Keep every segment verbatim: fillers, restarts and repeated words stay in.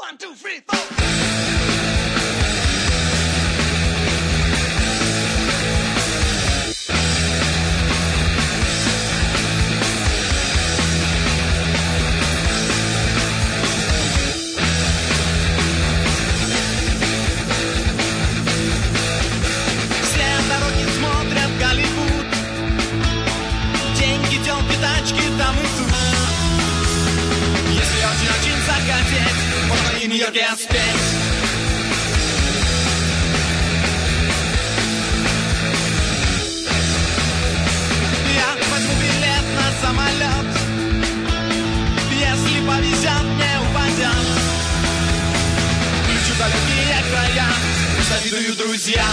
One, two, three, four. Там и тут. Если очень-очень захотеть, можно и в Нью-Йорке спеть. Я возьму билет на самолет, если повезет, не упадет. Включу далекие края, завидую друзьям.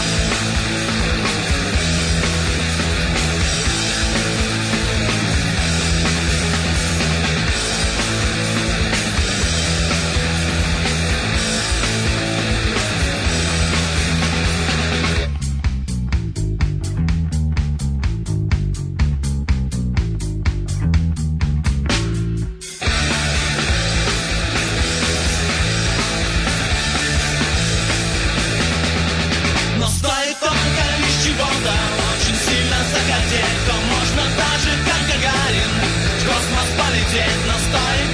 То можно даже как Гагарин в космос полететь, но стоит